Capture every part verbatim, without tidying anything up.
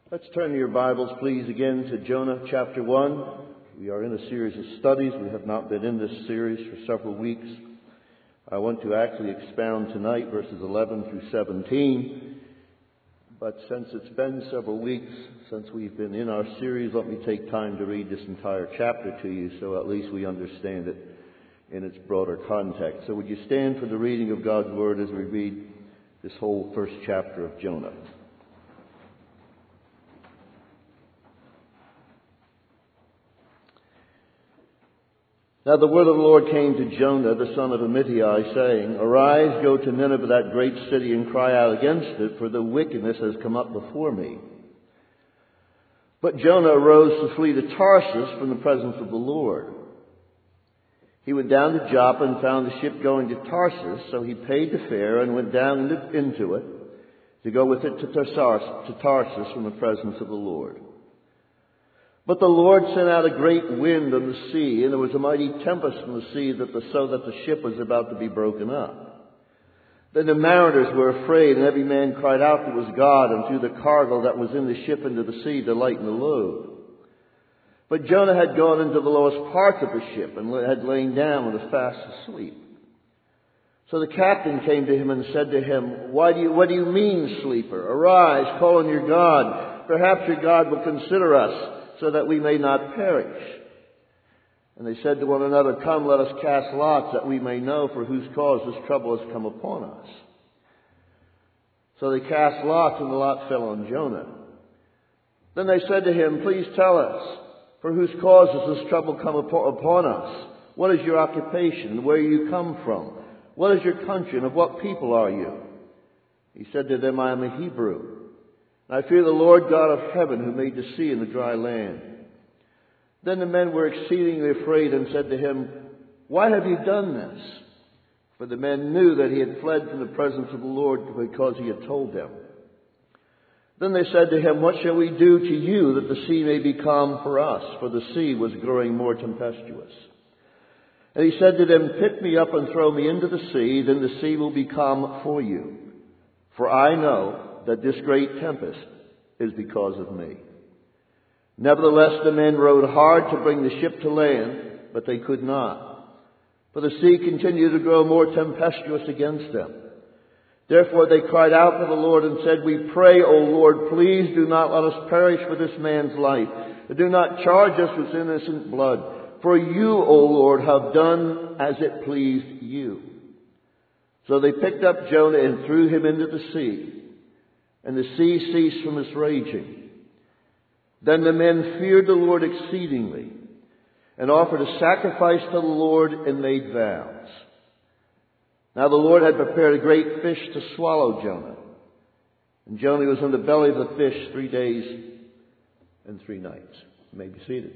Let's turn to your Bibles, please, again to Jonah chapter one. We are in a series of studies. We have not been in this series for several weeks. I want to actually expound tonight verses eleven through seventeen. But since it's been several weeks since we've been in our series, let me take time to read this entire chapter to you so at least we understand it in its broader context. So would you stand for the reading of God's Word as we read this whole first chapter of Jonah? Now the word of the Lord came to Jonah, the son of Amittai, saying, Arise, go to Nineveh, that great city, and cry out against it, for the wickedness has come up before me. But Jonah arose to flee to Tarsus from the presence of the Lord. He went down to Joppa and found a ship going to Tarsus, so he paid the fare and went down into it to go with it to Tarsus from the presence of the Lord. But the Lord sent out a great wind on the sea, and there was a mighty tempest in the sea, that the, so that the ship was about to be broken up. Then the mariners were afraid, and every man cried out that it was God, and threw the cargo that was in the ship into the sea to lighten the load. But Jonah had gone into the lowest parts of the ship, and had lain down and was fast asleep. So the captain came to him and said to him, Why do you, what do you mean, sleeper? Arise, call on your God. Perhaps your God will consider us, so that we may not perish. And they said to one another, Come, let us cast lots, that we may know for whose cause this trouble has come upon us. So they cast lots, and the lot fell on Jonah. Then they said to him, Please tell us, for whose cause has this trouble come upon us? What is your occupation? Where you come from? What is your country, and of what people are you? He said to them, I am a Hebrew. I fear the Lord God of heaven, who made the sea and the dry land. Then the men were exceedingly afraid and said to him, Why have you done this? For the men knew that he had fled from the presence of the Lord because he had told them. Then they said to him, What shall we do to you that the sea may be calm for us? For the sea was growing more tempestuous. And he said to them, Pick me up and throw me into the sea, then the sea will be calm for you. For I know that this great tempest is because of me. Nevertheless, the men rowed hard to bring the ship to land, but they could not, for the sea continued to grow more tempestuous against them. Therefore they cried out to the Lord and said, We pray, O Lord, please do not let us perish for this man's life, and do not charge us with innocent blood. For you, O Lord, have done as it pleased you. So they picked up Jonah and threw him into the sea, and the sea ceased from its raging. Then the men feared the Lord exceedingly, and offered a sacrifice to the Lord, and made vows. Now the Lord had prepared a great fish to swallow Jonah. And Jonah was in the belly of the fish three days and three nights. You may be seated.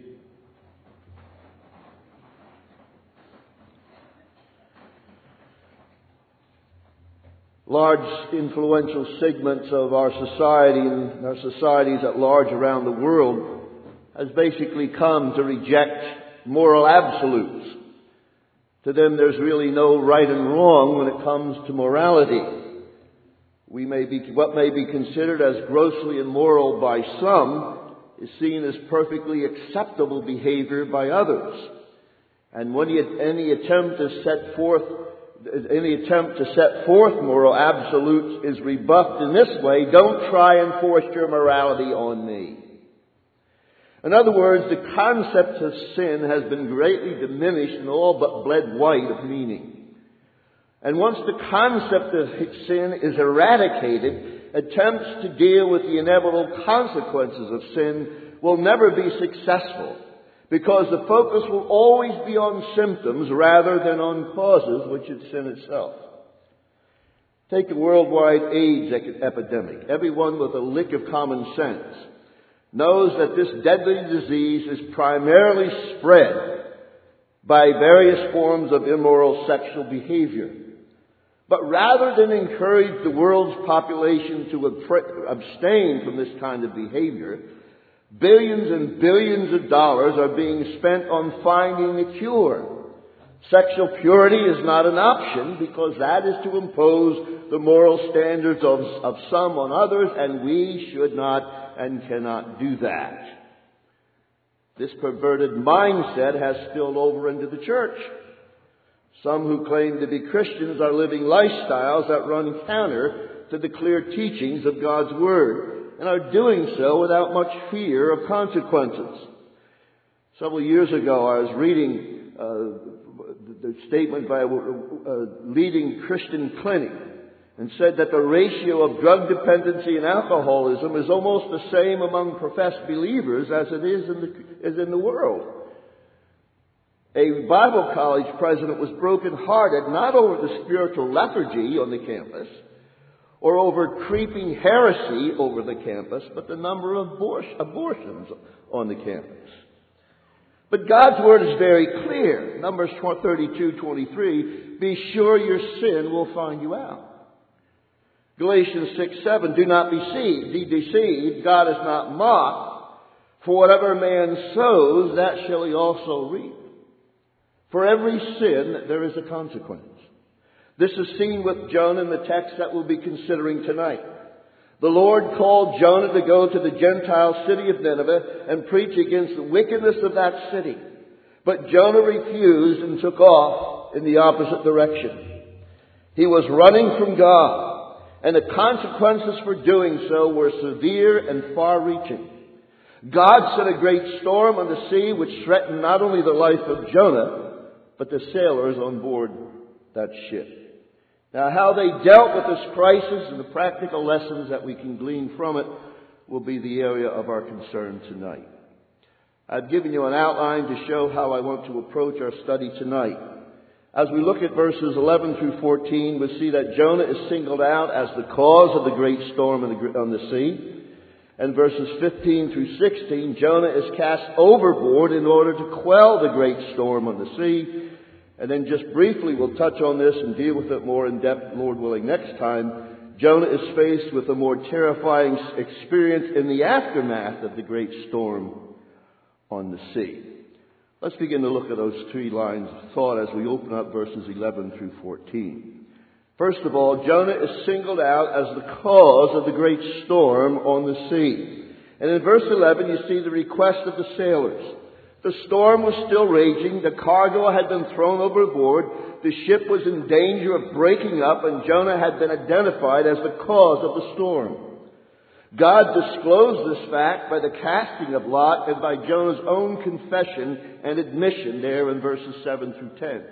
Large influential segments of our society and our societies at large around the world has basically come to reject moral absolutes. To them, there's really no right and wrong when it comes to morality. We may be, what may be considered as grossly immoral by some is seen as perfectly acceptable behavior by others. And when you, any attempt to set forth Any attempt to set forth moral absolutes is rebuffed in this way: don't try and force your morality on me. In other words, the concept of sin has been greatly diminished and all but bled white of meaning. And once the concept of sin is eradicated, attempts to deal with the inevitable consequences of sin will never be successful, because the focus will always be on symptoms rather than on causes, which is sin itself. Take the worldwide AIDS epidemic. Everyone with a lick of common sense knows that this deadly disease is primarily spread by various forms of immoral sexual behavior. But rather than encourage the world's population to abstain from this kind of behavior, billions and billions of dollars are being spent on finding a cure. Sexual purity is not an option, because that is to impose the moral standards of, of some on others, and we should not and cannot do that. This perverted mindset has spilled over into the church. Some who claim to be Christians are living lifestyles that run counter to the clear teachings of God's Word, and are doing so without much fear of consequences. Several years ago, I was reading uh, the statement by a, a leading Christian clinic, and said that the ratio of drug dependency and alcoholism is almost the same among professed believers as it is in the, as in the world. A Bible college president was brokenhearted not over the spiritual lethargy on the campus or over creeping heresy over the campus, but the number of abor- abortions on the campus. But God's Word is very clear. Numbers thirty-two twenty-three, be sure your sin will find you out. Galatians six seven, do not be deceived, be deceived, God is not mocked, for whatever man sows, that shall he also reap. For every sin, there is a consequence. This is seen with Jonah in the text that we'll be considering tonight. The Lord called Jonah to go to the Gentile city of Nineveh and preach against the wickedness of that city. But Jonah refused and took off in the opposite direction. He was running from God, and the consequences for doing so were severe and far-reaching. God sent a great storm on the sea which threatened not only the life of Jonah, but the sailors on board that ship. Now, how they dealt with this crisis and the practical lessons that we can glean from it will be the area of our concern tonight. I've given you an outline to show how I want to approach our study tonight. As we look at verses eleven through fourteen, we see that Jonah is singled out as the cause of the great storm on the sea. And verses fifteen through sixteen, Jonah is cast overboard in order to quell the great storm on the sea. And then just briefly, we'll touch on this and deal with it more in depth, Lord willing, next time. Jonah is faced with a more terrifying experience in the aftermath of the great storm on the sea. Let's begin to look at those three lines of thought as we open up verses eleven through fourteen. First of all, Jonah is singled out as the cause of the great storm on the sea. And in verse eleven, you see the request of the sailors. The storm was still raging. The cargo had been thrown overboard. The ship was in danger of breaking up, and Jonah had been identified as the cause of the storm. God disclosed this fact by the casting of Lot and by Jonah's own confession and admission there in verses seven through ten.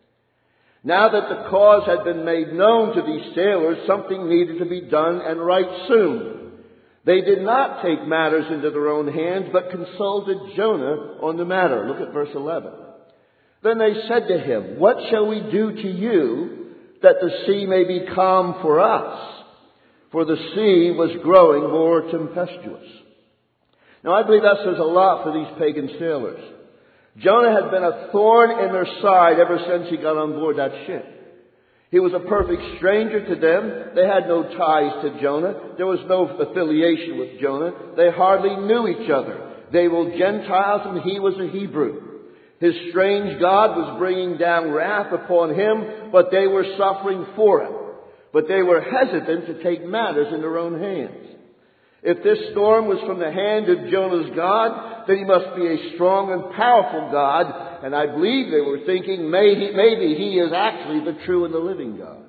Now that the cause had been made known to these sailors, something needed to be done, and right soon. They did not take matters into their own hands, but consulted Jonah on the matter. Look at verse eleven. Then they said to him, what shall we do to you that the sea may be calm for us? For the sea was growing more tempestuous. Now I believe that says a lot for these pagan sailors. Jonah had been a thorn in their side ever since he got on board that ship. He was a perfect stranger to them. They had no ties to Jonah. There was no affiliation with Jonah. They hardly knew each other. They were Gentiles and he was a Hebrew. His strange God was bringing down wrath upon him, but they were suffering for it. But they were hesitant to take matters in their own hands. If this storm was from the hand of Jonah's God, then he must be a strong and powerful God. And I believe they were thinking maybe, maybe he is actually the true and the living God.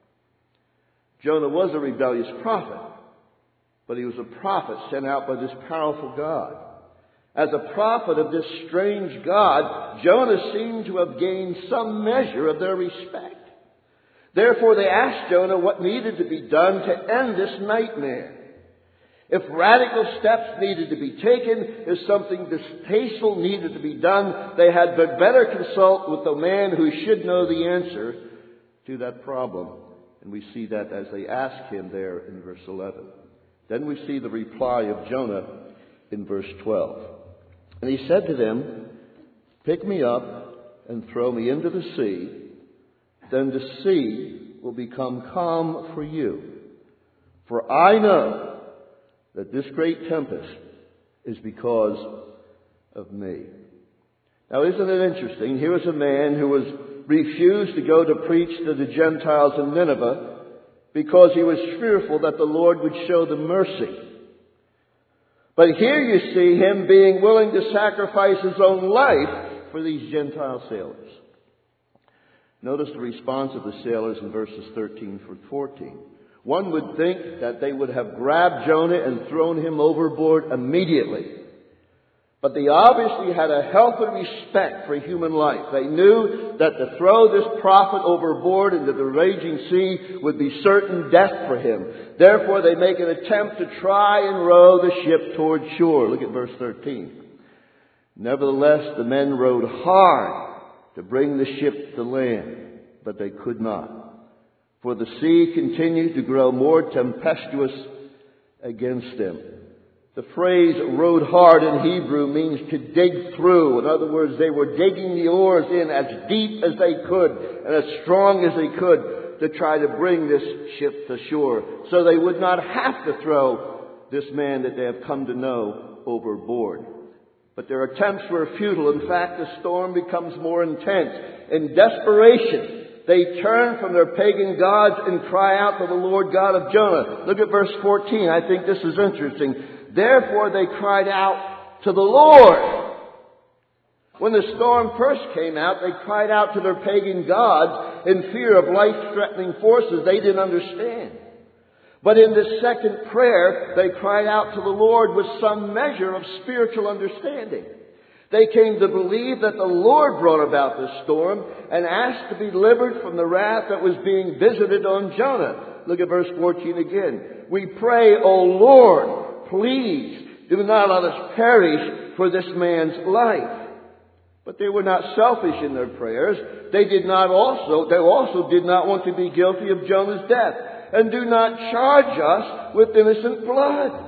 Jonah was a rebellious prophet, but he was a prophet sent out by this powerful God. As a prophet of this strange God, Jonah seemed to have gained some measure of their respect. Therefore they asked Jonah what needed to be done to end this nightmare. If radical steps needed to be taken, if something distasteful needed to be done, they had better consult with the man who should know the answer to that problem. And we see that as they ask him there in verse eleven. Then we see the reply of Jonah in verse twelve. And he said to them, pick me up and throw me into the sea. Then the sea will become calm for you. For I know that this great tempest is because of me. Now, isn't it interesting? Here was a man who was refused to go to preach to the Gentiles in Nineveh, because he was fearful that the Lord would show them mercy. But here you see him being willing to sacrifice his own life for these Gentile sailors. Notice the response of the sailors in verses thirteen through fourteen. One would think that they would have grabbed Jonah and thrown him overboard immediately. But they obviously had a healthy respect for human life. They knew that to throw this prophet overboard into the raging sea would be certain death for him. Therefore, they make an attempt to try and row the ship toward shore. Look at verse thirteen. Nevertheless, the men rowed hard to bring the ship to land, but they could not. For the sea continued to grow more tempestuous against them. The phrase rowed hard in Hebrew means to dig through. In other words, they were digging the oars in as deep as they could and as strong as they could to try to bring this ship to shore, so they would not have to throw this man that they have come to know overboard. But their attempts were futile. In fact, the storm becomes more intense. In desperation, they turn from their pagan gods and cry out to the Lord God of Jonah. Look at verse fourteen. I think this is interesting. Therefore they cried out to the Lord. When the storm first came out, they cried out to their pagan gods in fear of life-threatening forces they didn't understand. But in this second prayer, they cried out to the Lord with some measure of spiritual understanding. They came to believe that the Lord brought about this storm and asked to be delivered from the wrath that was being visited on Jonah. Look at verse fourteen again. We pray, O Lord, please do not let us perish for this man's life. But they were not selfish in their prayers. They did not also, they also did not want to be guilty of Jonah's death. And do not charge us with innocent blood.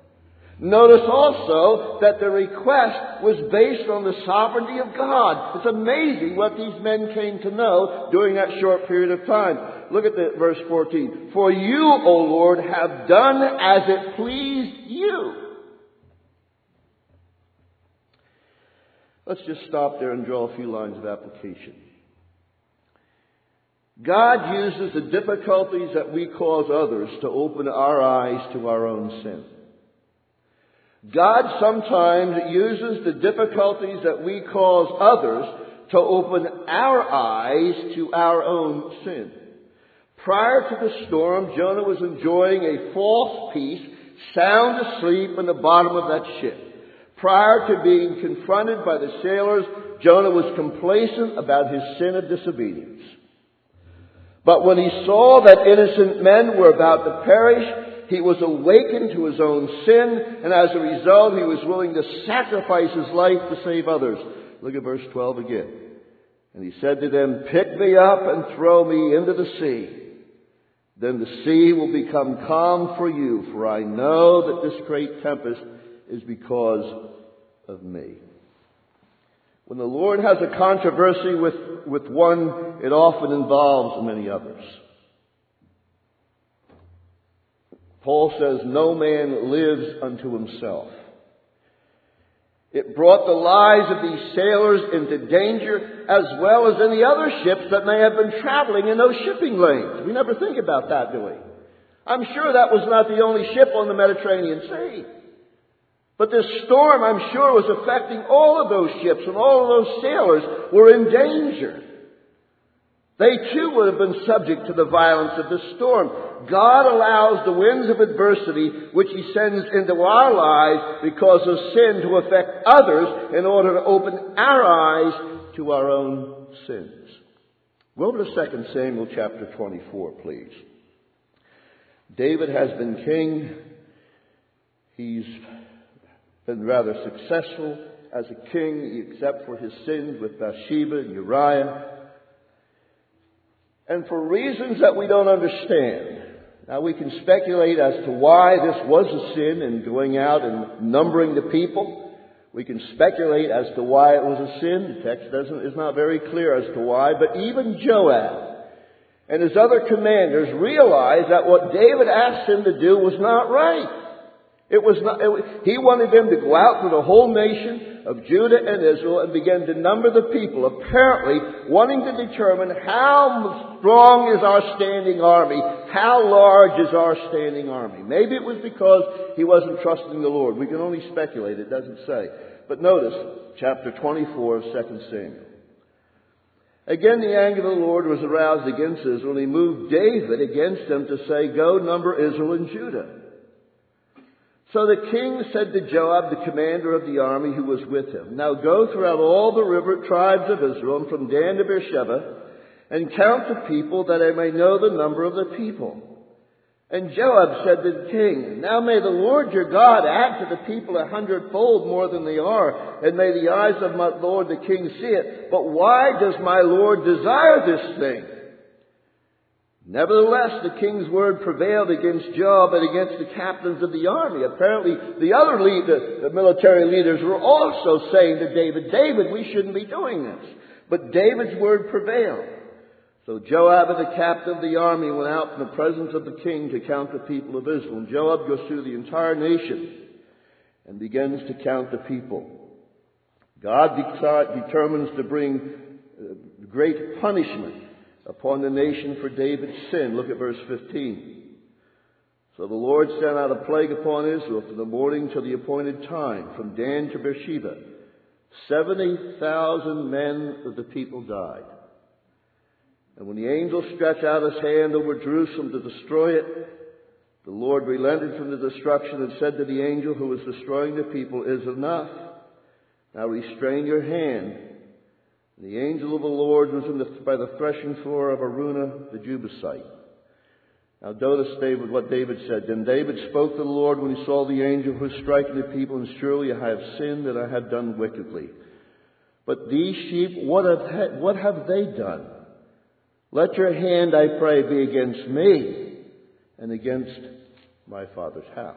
Notice also that the request was based on the sovereignty of God. It's amazing what these men came to know during that short period of time. Look at the, verse fourteen. For you, O Lord, have done as it pleased you. Let's just stop there and draw a few lines of application. God uses the difficulties that we cause others to open our eyes to our own sin. God sometimes uses the difficulties that we cause others to open our eyes to our own sin. Prior to the storm, Jonah was enjoying a false peace, sound asleep in the bottom of that ship. Prior to being confronted by the sailors, Jonah was complacent about his sin of disobedience. But when he saw that innocent men were about to perish, he was awakened to his own sin, and as a result, he was willing to sacrifice his life to save others. Look at verse twelve again. And he said to them, pick me up and throw me into the sea. Then the sea will become calm for you, for I know that this great tempest is because of me. When the Lord has a controversy with, with one, it often involves many others. Paul says, no man lives unto himself. It brought the lives of these sailors into danger, as well as any other ships that may have been traveling in those shipping lanes. We never think about that, do we? I'm sure that was not the only ship on the Mediterranean Sea. But this storm, I'm sure, was affecting all of those ships, and all of those sailors were in danger. They too would have been subject to the violence of this storm. God allows the winds of adversity, which He sends into our lives because of sin, to affect others in order to open our eyes to our own sins. Go to Second Samuel chapter twenty-four, please. David has been king. He's been rather successful as a king, except for his sins with Bathsheba and Uriah. And for reasons that we don't understand. Now we can speculate as to why this was a sin in going out and numbering the people. We can speculate as to why it was a sin. The text doesn't, is not very clear as to why. But even Joab and his other commanders realized that what David asked him to do was not right. It was not, it, he wanted them to go out through the whole nation of Judah and Israel and begin to number the people, apparently wanting to determine how strong is our standing army, how large is our standing army? Maybe it was because he wasn't trusting the Lord. We can only speculate. It doesn't say. But notice chapter twenty-four of Second Samuel. Again, the anger of the Lord was aroused against Israel, and he moved David against them to say, "Go, number Israel and Judah." So the king said to Joab, the commander of the army who was with him, "Now go throughout all the river tribes of Israel, and from Dan to Beersheba, and count the people, that I may know the number of the people." And Joab said to the king, "Now may the Lord your God add to the people a hundredfold more than they are, and may the eyes of my lord the king see it. But why does my lord desire this thing?" Nevertheless, the king's word prevailed against Joab and against the captains of the army. Apparently, the other lead, the, the military leaders were also saying to David, "David, we shouldn't be doing this." But David's word prevailed. So Joab and the captain of the army went out in the presence of the king to count the people of Israel. And Joab goes through the entire nation and begins to count the people. God de- determines to bring uh, great punishment upon the nation for David's sin. Look at verse fifteen. So the Lord sent out a plague upon Israel from the morning till the appointed time, from Dan to Beersheba. Seventy thousand men of the people died. And when the angel stretched out his hand over Jerusalem to destroy it, the Lord relented from the destruction and said to the angel who was destroying the people, "It is enough. Now restrain your hand." And the angel of the Lord was in the, by the threshing floor of Araunah the Jebusite. Now notice David, what David said. Then David spoke to the Lord when he saw the angel who was striking the people, "And surely I have sinned, and I have done wickedly. But these sheep, what have, what have they done? Let your hand, I pray, be against me and against my father's house."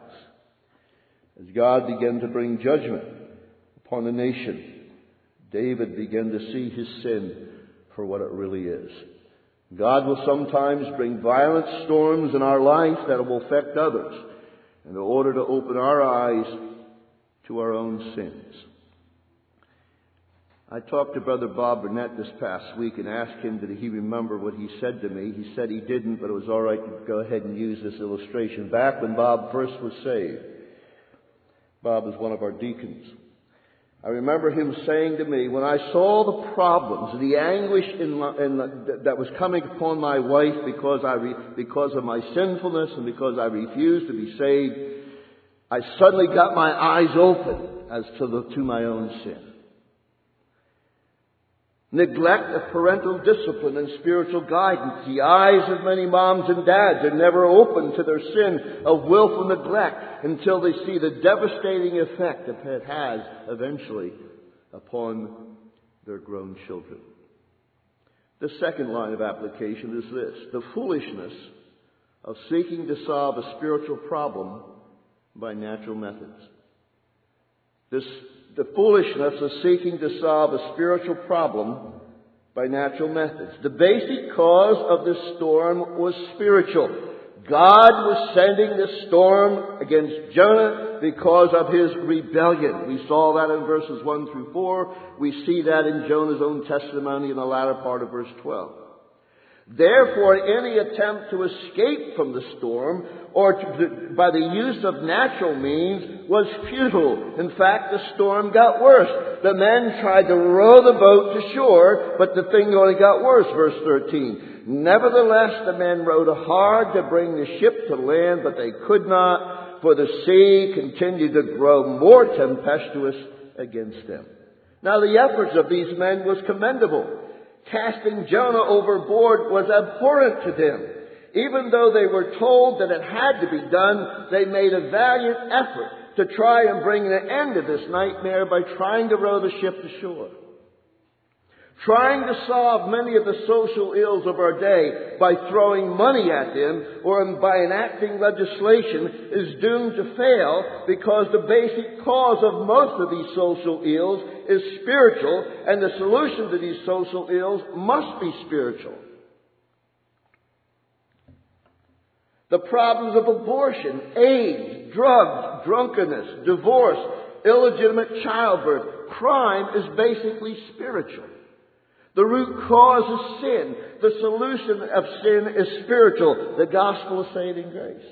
As God began to bring judgment upon the nation, David began to see his sin for what it really is. God will sometimes bring violent storms in our life that will affect others in order to open our eyes to our own sins. I talked to Brother Bob Burnett this past week and asked him, did he remember what he said to me? He said he didn't, but it was all right to go ahead and use this illustration. Back when Bob first was saved, Bob was one of our deacons. I remember him saying to me, when I saw the problems, the anguish in, my, in the, that was coming upon my wife because I re, because of my sinfulness and because I refused to be saved, I suddenly got my eyes open as to the to my own sin. Neglect of parental discipline and spiritual guidance. The eyes of many moms and dads are never open to their sin of willful neglect until they see the devastating effect that it has eventually upon their grown children. The second line of application is this: the foolishness of seeking to solve a spiritual problem by natural methods. This The foolishness of seeking to solve a spiritual problem by natural methods. The basic cause of this storm was spiritual. God was sending this storm against Jonah because of his rebellion. We saw that in verses one through four. We see that in Jonah's own testimony in the latter part of verse twelve. Therefore, any attempt to escape from the storm or to, by the use of natural means was futile. In fact, the storm got worse. The men tried to row the boat to shore, but the thing only got worse. Verse thirteen. Nevertheless, the men rowed hard to bring the ship to land, but they could not, for the sea continued to grow more tempestuous against them. Now, the efforts of these men was commendable. Casting Jonah overboard was abhorrent to them. Even though they were told that it had to be done, they made a valiant effort to try and bring an end to this nightmare by trying to row the ship to shore. Trying to solve many of the social ills of our day by throwing money at them or by enacting legislation is doomed to fail, because the basic cause of most of these social ills is spiritual, and the solution to these social ills must be spiritual. The problems of abortion, AIDS, drugs, drunkenness, divorce, illegitimate childbirth, crime is basically spiritual. The root cause is sin. The solution of sin is spiritual. The gospel is saving grace.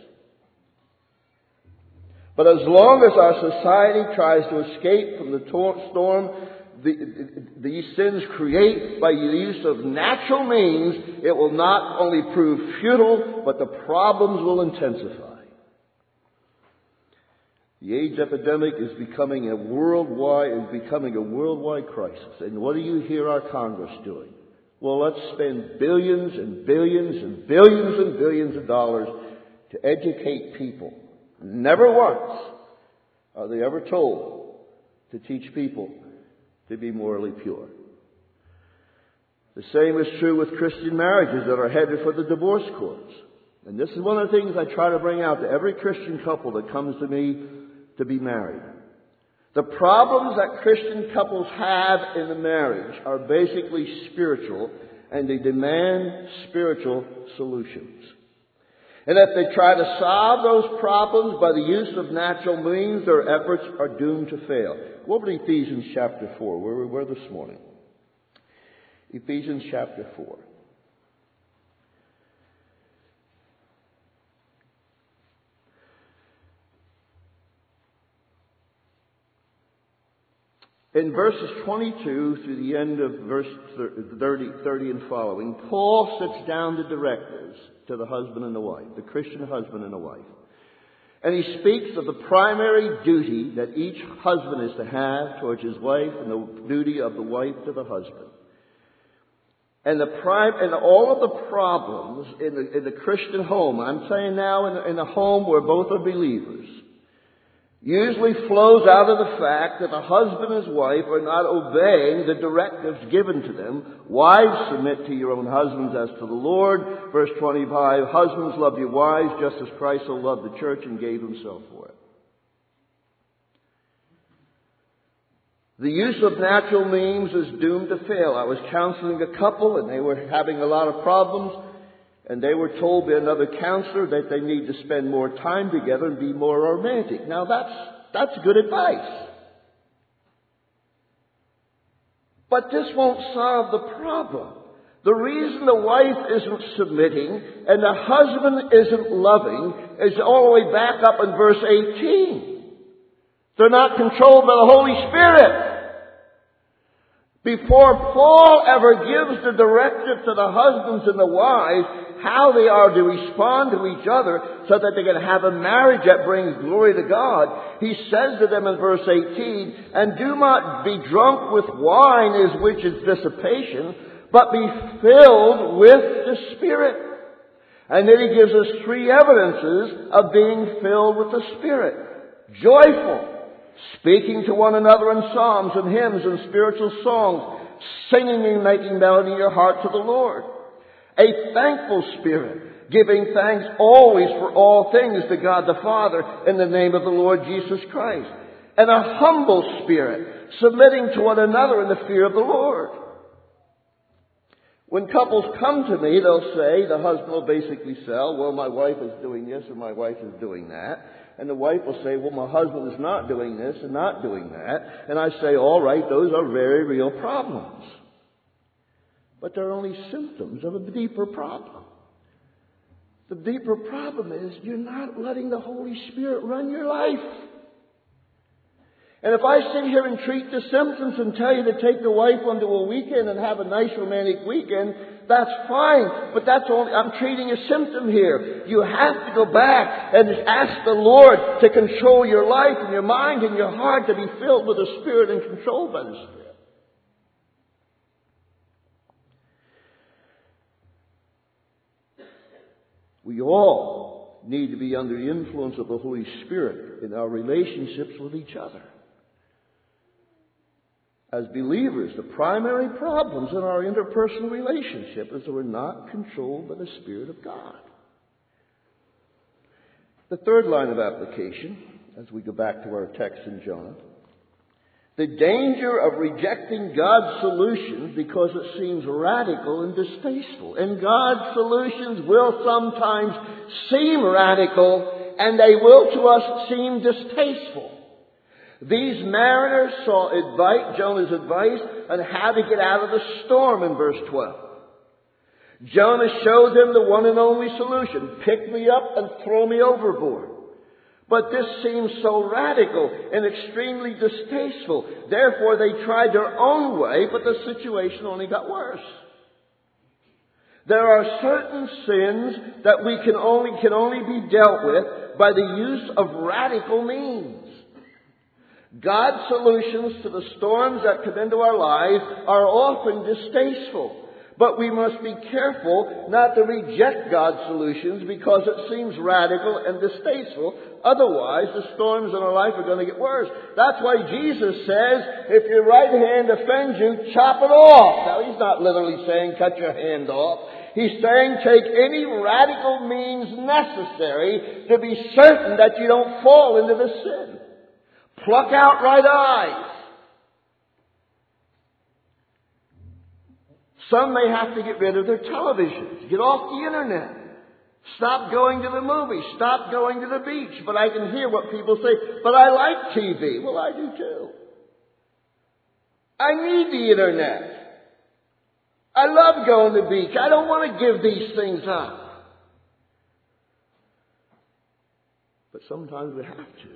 But as long as our society tries to escape from the tor- storm the, these sins create by the use of natural means, it will not only prove futile, but the problems will intensify. The AIDS epidemic is becoming a worldwide is becoming a worldwide crisis. And what do you hear our Congress doing? Well, let's spend billions and billions and billions and billions of dollars to educate people. Never once are they ever told to teach people to be morally pure. The same is true with Christian marriages that are headed for the divorce courts. And this is one of the things I try to bring out to every Christian couple that comes to me to be married. The problems that Christian couples have in the marriage are basically spiritual, and they demand spiritual solutions. And if they try to solve those problems by the use of natural means, their efforts are doomed to fail. Go over to Ephesians chapter four, where we were this morning. Ephesians chapter four. In verses twenty-two through the end of verse thirty, thirty and following, Paul sits down to directives to the husband and the wife, the Christian husband and the wife. And he speaks of the primary duty that each husband is to have towards his wife and the duty of the wife to the husband. And the prime, and all of the problems in the, in the Christian home, I'm saying now in the, in the home where both are believers, usually flows out of the fact that the husband and his wife are not obeying the directives given to them. Wives, submit to your own husbands as to the Lord. Verse twenty-five, husbands, love your wives just as Christ so loved the church and gave himself for it. The use of natural means is doomed to fail. I was counseling a couple and they were having a lot of problems. And they were told by another counselor that they need to spend more time together and be more romantic. Now that's, that's good advice. But this won't solve the problem. The reason the wife isn't submitting and the husband isn't loving is all the way back up in verse eighteen. They're not controlled by the Holy Spirit. Before Paul ever gives the directive to the husbands and the wives how they are to respond to each other so that they can have a marriage that brings glory to God, he says to them in verse eighteen, and do not be drunk with wine, is which is dissipation, but be filled with the Spirit. And then he gives us three evidences of being filled with the Spirit. Joyful, speaking to one another in psalms and hymns and spiritual songs, singing and making melody in your heart to the Lord. A thankful spirit, giving thanks always for all things to God the Father in the name of the Lord Jesus Christ. And a humble spirit, submitting to one another in the fear of the Lord. When couples come to me, they'll say, the husband will basically say, well, my wife is doing this and my wife is doing that. And the wife will say, well, my husband is not doing this and not doing that. And I say, all right, those are very real problems. But they're only symptoms of a deeper problem. The deeper problem is you're not letting the Holy Spirit run your life. And if I sit here and treat the symptoms and tell you to take the wife onto a weekend and have a nice romantic weekend, that's fine. But that's only, I'm treating a symptom here. You have to go back and ask the Lord to control your life and your mind and your heart, to be filled with the Spirit and controlled by the Spirit. We all need to be under the influence of the Holy Spirit in our relationships with each other. As believers, the primary problems in our interpersonal relationship is that we're not controlled by the Spirit of God. The third line of application, as we go back to our text in Jonah, the danger of rejecting God's solutions because it seems radical and distasteful. And God's solutions will sometimes seem radical, and they will to us seem distasteful. These mariners saw advice, Jonah's advice on how to get out of the storm in verse twelve. Jonah showed them the one and only solution. Pick me up and throw me overboard. But this seems so radical and extremely distasteful. Therefore, they tried their own way, but the situation only got worse. There are certain sins that we can only, can only be dealt with by the use of radical means. God's solutions to the storms that come into our lives are often distasteful. But we must be careful not to reject God's solutions because it seems radical and distasteful. Otherwise, the storms in our life are going to get worse. That's why Jesus says, if your right hand offends you, chop it off. Now, he's not literally saying cut your hand off. He's saying take any radical means necessary to be certain that you don't fall into the sin. Pluck out right eyes. Some may have to get rid of their televisions, get off the internet, stop going to the movies, stop going to the beach. But I can hear what people say, but I like T V. Well, I do too. I need the internet. I love going to the beach. I don't want to give these things up. But sometimes we have to.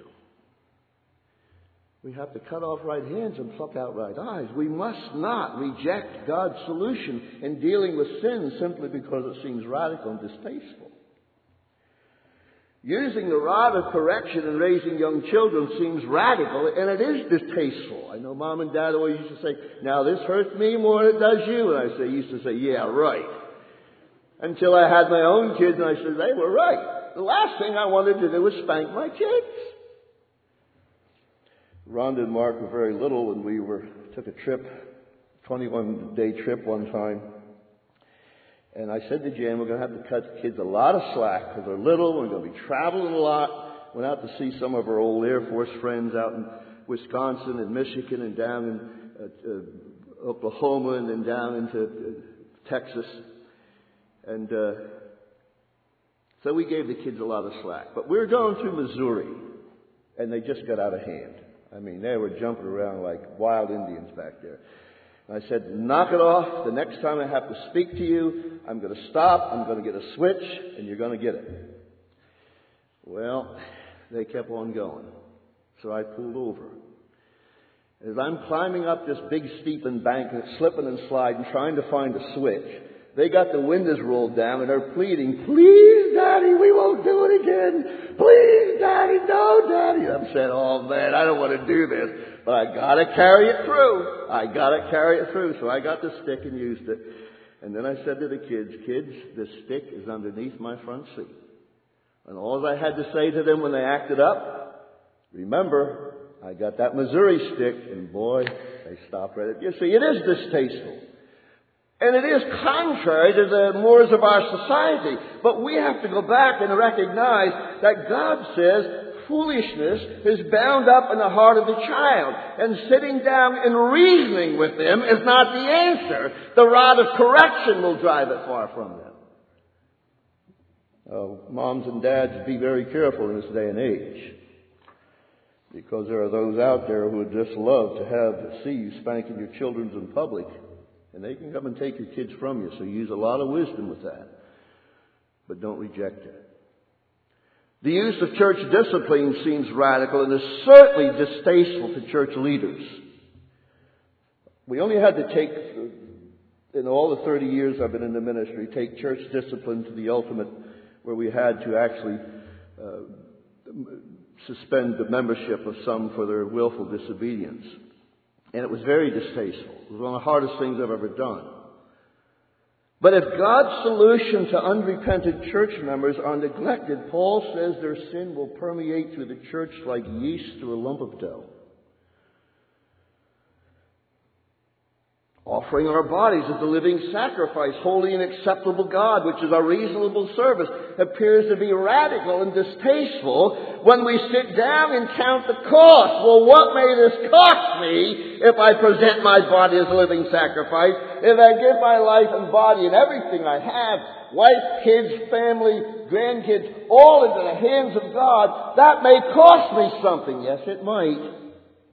We have to cut off right hands and pluck out right eyes. We must not reject God's solution in dealing with sin simply because it seems radical and distasteful. Using the rod of correction in raising young children seems radical, and it is distasteful. I know Mom and Dad always used to say, now this hurts me more than it does you. And I say, used to say, yeah, right. Until I had my own kids, and I said, they were right. The last thing I wanted to do was spank my kids. Rhonda and Mark were very little, and we were took a trip, twenty-one day trip one time. And I said to Jan, we're going to have to cut the kids a lot of slack because they're little. We're going to be traveling a lot. Went out to see some of our old Air Force friends out in Wisconsin and Michigan and down in uh, uh, Oklahoma and then down into uh, Texas. And uh, so we gave the kids a lot of slack. But we were going through Missouri, and they just got out of hand. I mean, they were jumping around like wild Indians back there. And I said, knock it off. The next time I have to speak to you, I'm going to stop. I'm going to get a switch, and you're going to get it. Well, they kept on going. So I pulled over. As I'm climbing up this big steep embankment, slipping and sliding, trying to find a switch, they got the windows rolled down and they're pleading, please, Daddy, we won't do it again. Please, Daddy, no, Daddy. I'm saying, oh, man, I don't want to do this. But I got to carry it through. I got to carry it through. So I got the stick and used it. And then I said to the kids, kids, the stick is underneath my front seat. And all I had to say to them when they acted up, remember, I got that Missouri stick, and boy, they stopped right at you. See, it is distasteful. And it is contrary to the mores of our society. But we have to go back and recognize that God says foolishness is bound up in the heart of the child. And sitting down and reasoning with them is not the answer. The rod of correction will drive it far from them. Oh, moms and dads, be very careful in this day and age. Because there are those out there who would just love to have see you spanking your children in public. And they can come and take your kids from you. So use a lot of wisdom with that. But don't reject it. The use of church discipline seems radical and is certainly distasteful to church leaders. We only had to take, in all the thirty years I've been in the ministry, take church discipline to the ultimate, where we had to actually uh, suspend the membership of some for their willful disobedience. And it was very distasteful. It was one of the hardest things I've ever done. But if God's solution to unrepentant church members are neglected, Paul says their sin will permeate through the church like yeast through a lump of dough. Offering our bodies as a living sacrifice, holy and acceptable God, which is our reasonable service, appears to be radical and distasteful when we sit down and count the cost. Well, what may this cost me if I present my body as a living sacrifice? If I give my life and body and everything I have, wife, kids, family, grandkids, all into the hands of God, that may cost me something. Yes, it might.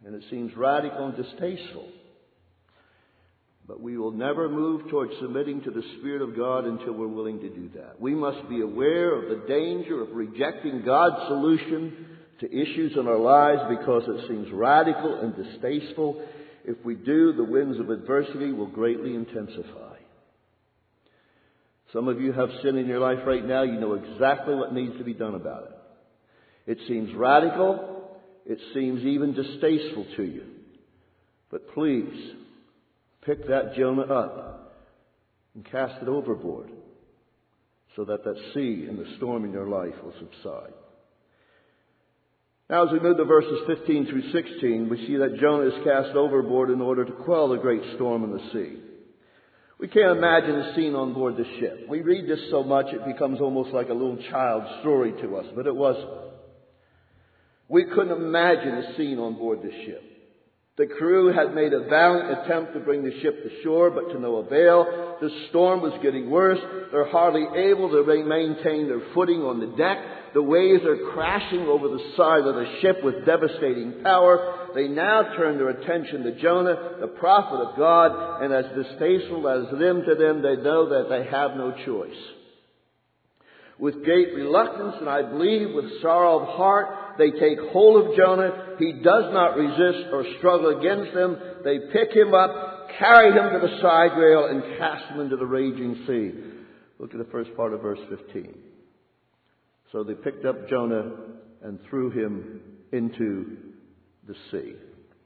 and it seems radical and distasteful. But we will never move towards submitting to the Spirit of God until we're willing to do that. We must be aware of the danger of rejecting God's solution to issues in our lives because it seems radical and distasteful. If we do, the winds of adversity will greatly intensify. Some of you have sin in your life right now. You know exactly what needs to be done about it. It seems radical. It seems even distasteful to you. But please, pick that Jonah up and cast it overboard so that that sea and the storm in your life will subside. Now, as we move to verses fifteen through sixteen, we see that Jonah is cast overboard in order to quell the great storm in the sea. We can't imagine the scene on board the ship. We read this so much it becomes almost like a little child's story to us, but it wasn't. We couldn't imagine the scene on board the ship. The crew had made a valiant attempt to bring the ship to shore, but to no avail. The storm was getting worse. They're hardly able to maintain their footing on the deck. The waves are crashing over the side of the ship with devastating power. They now turn their attention to Jonah, the prophet of God, and as distasteful as them to them, they know that they have no choice. With great reluctance, and I believe with sorrow of heart, they take hold of Jonah. He does not resist or struggle against them. They pick him up, carry him to the side rail, and cast him into the raging sea. Look at the first part of verse fifteen. So they picked up Jonah and threw him into the sea.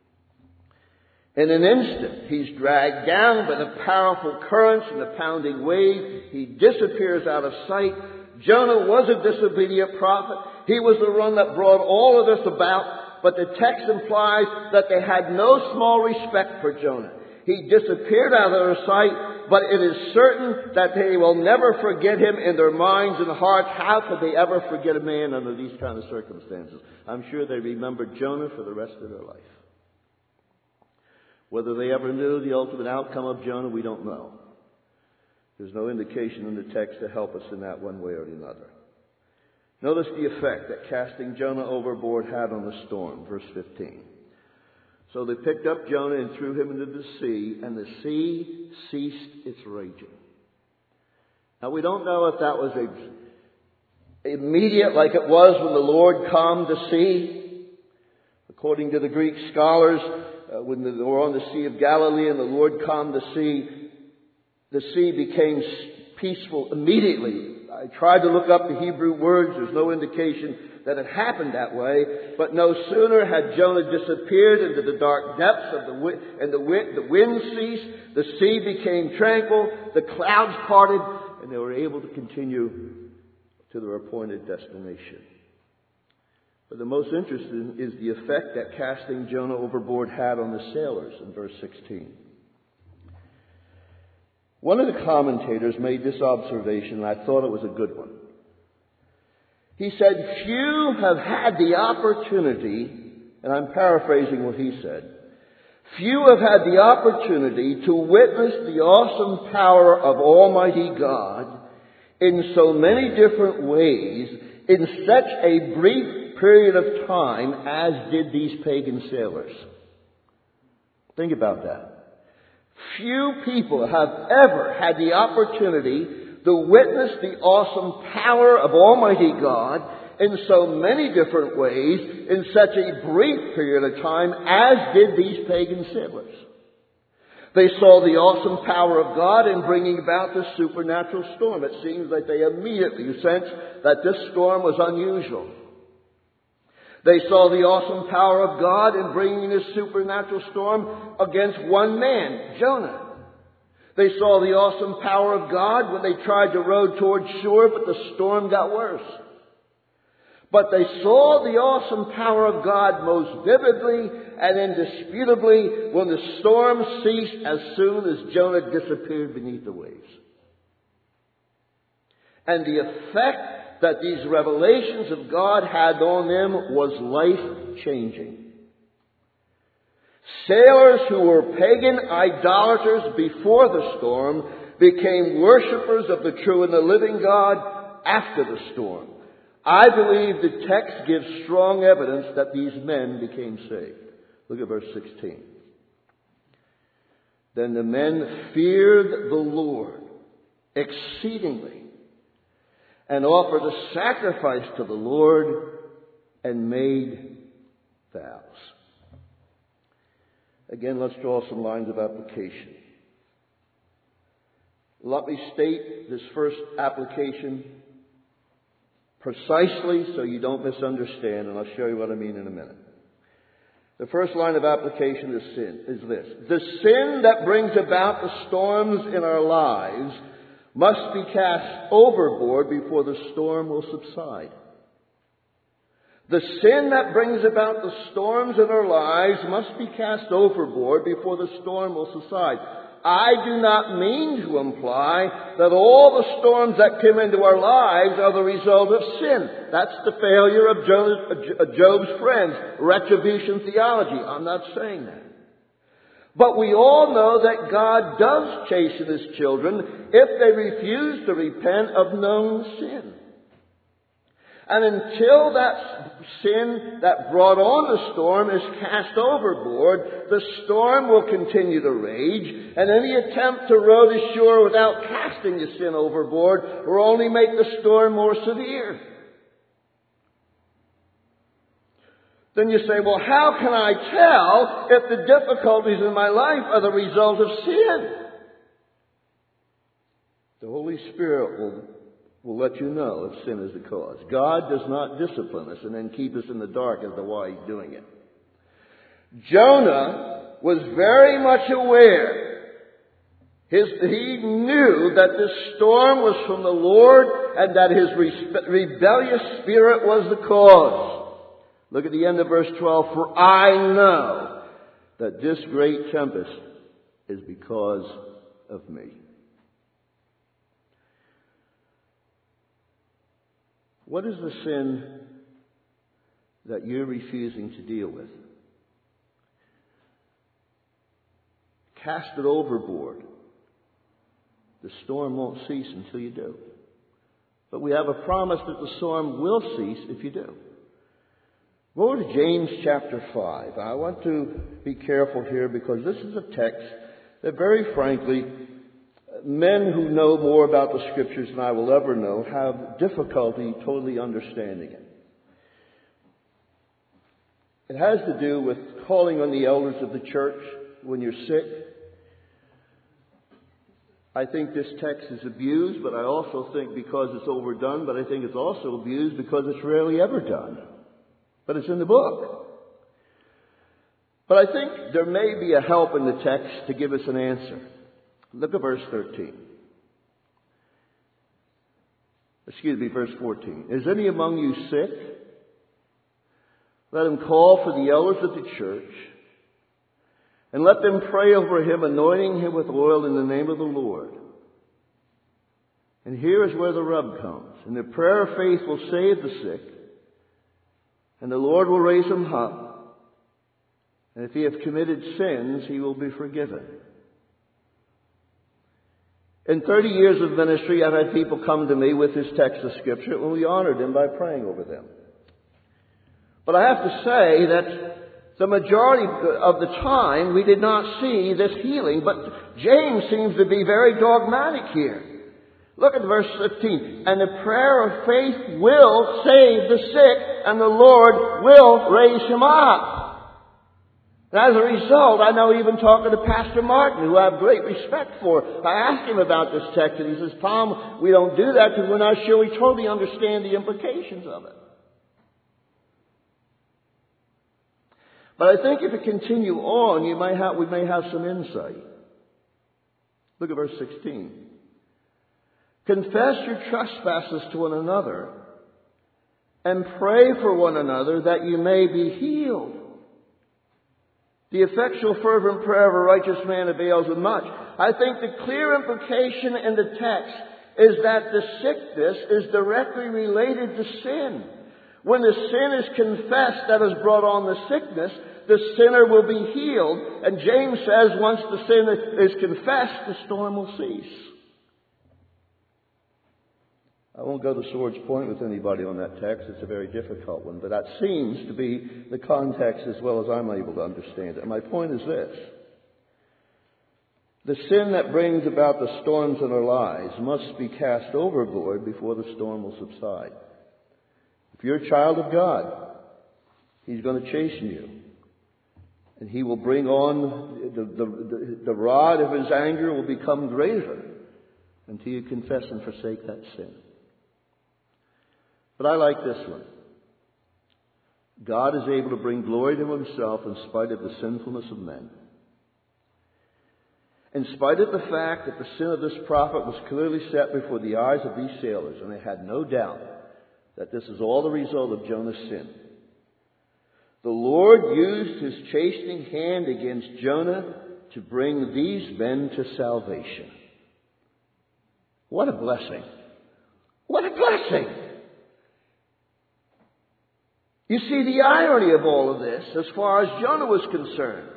In an instant, he's dragged down by the powerful currents and the pounding wave. He disappears out of sight. Jonah was a disobedient prophet. He was the one that brought all of this about. But the text implies that they had no small respect for Jonah. He disappeared out of their sight, but it is certain that they will never forget him in their minds and hearts. How could they ever forget a man under these kind of circumstances? I'm sure they remembered Jonah for the rest of their life. Whether they ever knew the ultimate outcome of Jonah, we don't know. There's no indication in the text to help us in that one way or another. Notice the effect that casting Jonah overboard had on the storm. Verse fifteen. So they picked up Jonah and threw him into the sea, and the sea ceased its raging. Now, we don't know if that was immediate like it was when the Lord calmed the sea. According to the Greek scholars, uh, when they were on the Sea of Galilee and the Lord calmed the sea, the sea became peaceful immediately. I tried to look up the Hebrew words. There's no indication that it happened that way. But no sooner had Jonah disappeared into the dark depths of the wind, and the wind, the wind ceased, the sea became tranquil, the clouds parted, and they were able to continue to their appointed destination. But the most interesting is the effect that casting Jonah overboard had on the sailors in verse sixteen. One of the commentators made this observation, and I thought it was a good one. He said, few have had the opportunity, and I'm paraphrasing what he said, few have had the opportunity to witness the awesome power of Almighty God in so many different ways in such a brief period of time as did these pagan sailors. Think about that. Few people have ever had the opportunity to witness the awesome power of Almighty God in so many different ways in such a brief period of time as did these pagan sailors. They saw the awesome power of God in bringing about this supernatural storm. It seems like they immediately sensed that this storm was unusual. They saw the awesome power of God in bringing this supernatural storm against one man, Jonah. They saw the awesome power of God when they tried to row towards shore, but the storm got worse. But they saw the awesome power of God most vividly and indisputably when the storm ceased as soon as Jonah disappeared beneath the waves. And the effect that these revelations of God had on them was life-changing. Sailors who were pagan idolaters before the storm became worshippers of the true and the living God after the storm. I believe the text gives strong evidence that these men became saved. Look at verse sixteen. Then the men feared the Lord exceedingly, and offered a sacrifice to the Lord, and made vows. Again, let's draw some lines of application. Let me state this first application precisely so you don't misunderstand, and I'll show you what I mean in a minute. The first line of application is sin, is this. The sin that brings about the storms in our lives must be cast overboard before the storm will subside. The sin that brings about the storms in our lives must be cast overboard before the storm will subside. I do not mean to imply that all the storms that come into our lives are the result of sin. That's the failure of Job's friends, retribution theology. I'm not saying that. But we all know that God does chasten His children if they refuse to repent of known sin. And until that sin that brought on the storm is cast overboard, the storm will continue to rage, and any attempt to row to shore without casting the sin overboard will only make the storm more severe. Then you say, well, how can I tell if the difficulties in my life are the result of sin? The Holy Spirit will will let you know if sin is the cause. God does not discipline us and then keep us in the dark as to why He's doing it. Jonah was very much aware. His, he knew that this storm was from the Lord and that his re- rebellious spirit was the cause. Look at the end of verse twelve. For I know that this great tempest is because of me. What is the sin that you're refusing to deal with? Cast it overboard. The storm won't cease until you do. But we have a promise that the storm will cease if you do. Go to James chapter five. I want to be careful here because this is a text that very frankly, men who know more about the Scriptures than I will ever know have difficulty totally understanding it. It has to do with calling on the elders of the church when you're sick. I think this text is abused, but I also think because it's overdone, but I think it's also abused because it's rarely ever done. But it's in the book. But I think there may be a help in the text to give us an answer. Look at verse thirteen. Excuse me, verse fourteen. Is any among you sick? Let him call for the elders of the church, and let them pray over him, anointing him with oil in the name of the Lord. And here is where the rub comes. And the prayer of faith will save the sick, and the Lord will raise him up. And if he have committed sins, he will be forgiven. In thirty years of ministry, I've had people come to me with this text of Scripture, and we honored them by praying over them. But I have to say that the majority of the time, we did not see this healing. But James seems to be very dogmatic here. Look at verse fifteen. And the prayer of faith will save the sick, and the Lord will raise him up. And as a result, I know even talking to Pastor Martin, who I have great respect for, I asked him about this text, and he says, Tom, we don't do that because we're not sure we totally understand the implications of it. But I think if we continue on, you may have, we may have some insight. Look at verse sixteen. Confess your trespasses to one another, and pray for one another that you may be healed. The effectual fervent prayer of a righteous man avails much. I think the clear implication in the text is that the sickness is directly related to sin. When the sin is confessed that has brought on the sickness, the sinner will be healed. And James says once the sin is confessed, the storm will cease. I won't go to sword's point with anybody on that text. It's a very difficult one. But that seems to be the context as well as I'm able to understand it. And my point is this. The sin that brings about the storms in our lives must be cast overboard before the storm will subside. If you're a child of God, He's going to chasten you. And He will bring on, the, the, the, the rod of His anger will become greater until you confess and forsake that sin. But I like this one. God is able to bring glory to Himself in spite of the sinfulness of men. In spite of the fact that the sin of this prophet was clearly set before the eyes of these sailors, and they had no doubt that this is all the result of Jonah's sin, the Lord used His chastening hand against Jonah to bring these men to salvation. What a blessing! What a blessing! You see the irony of all of this as far as Jonah was concerned.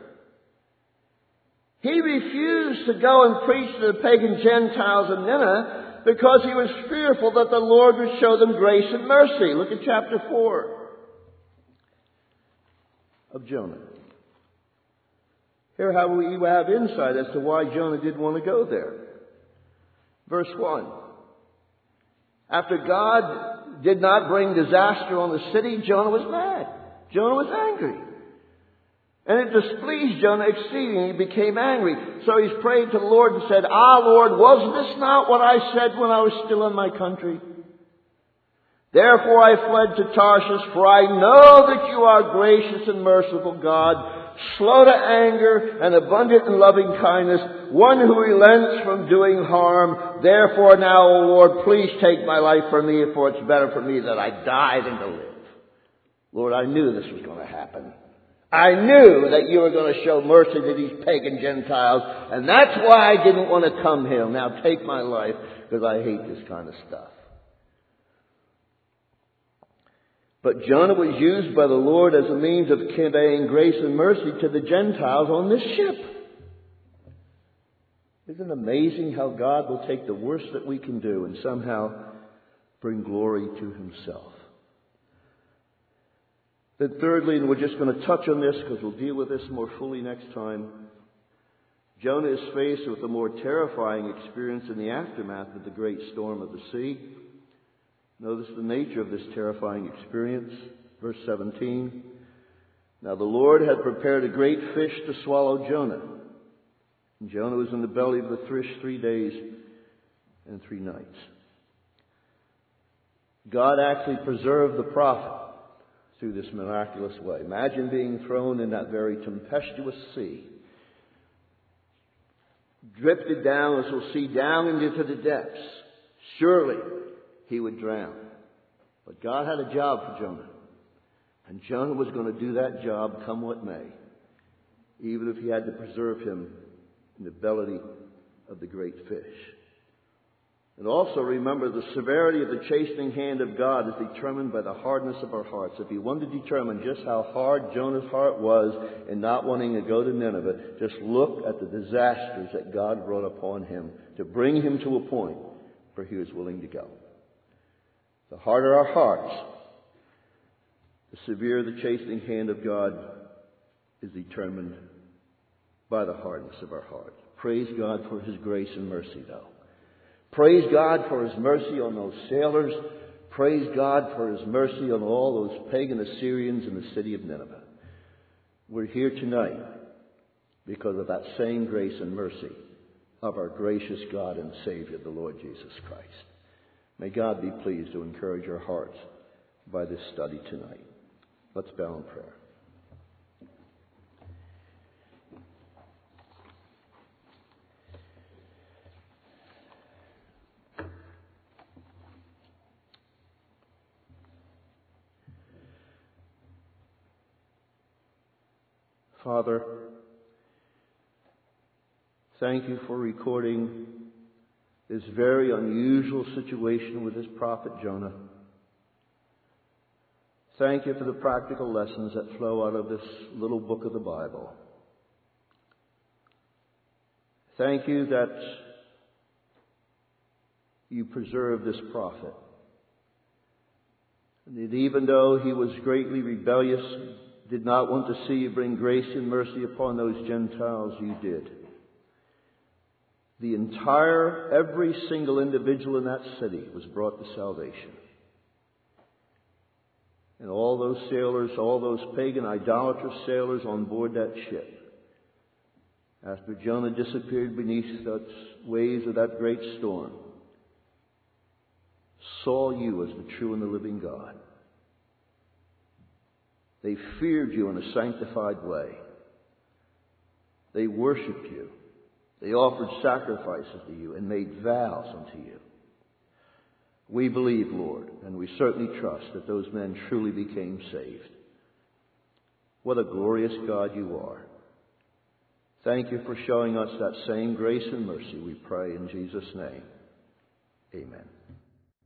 He refused to go and preach to the pagan Gentiles in Nineveh because he was fearful that the Lord would show them grace and mercy. Look at chapter four of Jonah. Here how we have insight as to why Jonah didn't want to go there. Verse one. After God did not bring disaster on the city, Jonah was mad. Jonah was angry. And it displeased Jonah exceedingly. He became angry. So he's prayed to the Lord and said, Ah, Lord, was this not what I said when I was still in my country? Therefore I fled to Tarshish, for I know that you are gracious and merciful God, slow to anger and abundant in loving kindness, one who relents from doing harm. Therefore now, O Lord, please take my life from me, for it's better for me that I die than to live. Lord, I knew this was going to happen. I knew that you were going to show mercy to these pagan Gentiles, and that's why I didn't want to come here. Now take my life, because I hate this kind of stuff. But Jonah was used by the Lord as a means of conveying grace and mercy to the Gentiles on this ship. Isn't it amazing how God will take the worst that we can do and somehow bring glory to Himself? Then thirdly, and we're just going to touch on this because we'll deal with this more fully next time, Jonah is faced with a more terrifying experience in the aftermath of the great storm of the sea. Notice the nature of this terrifying experience. Verse seventeen. Now the Lord had prepared a great fish to swallow Jonah. And Jonah was in the belly of the fish three days and three nights. God actually preserved the prophet through this miraculous way. Imagine being thrown in that very tempestuous sea, drifted down, as we'll see, down into the depths. Surely he would drown. But God had a job for Jonah. And Jonah was going to do that job come what may, even if he had to preserve him in the belly of the great fish. And also remember, the severity of the chastening hand of God is determined by the hardness of our hearts. If you want to determine just how hard Jonah's heart was in not wanting to go to Nineveh, just look at the disasters that God brought upon him to bring him to a point where he was willing to go. The harder our hearts, the severe the chastening hand of God is determined by the hardness of our hearts. Praise God for His grace and mercy, though. Praise God for His mercy on those sailors. Praise God for His mercy on all those pagan Assyrians in the city of Nineveh. We're here tonight because of that same grace and mercy of our gracious God and Savior, the Lord Jesus Christ. May God be pleased to encourage our hearts by this study tonight. Let's bow in prayer. Father, thank you for recording this very unusual situation with this prophet Jonah. Thank you for the practical lessons that flow out of this little book of the Bible. Thank you that you preserved this prophet And that even though he was greatly rebellious, did not want to see you bring grace and mercy upon those Gentiles, you did. The entire, every single individual in that city was brought to salvation. And all those sailors, all those pagan, idolatrous sailors on board that ship, after Jonah disappeared beneath the waves of that great storm, saw you as the true and the living God. They feared you in a sanctified way. They worshipped you. They offered sacrifices to you and made vows unto you. We believe, Lord, and we certainly trust that those men truly became saved. What a glorious God you are. Thank you for showing us that same grace and mercy, we pray in Jesus' name. Amen.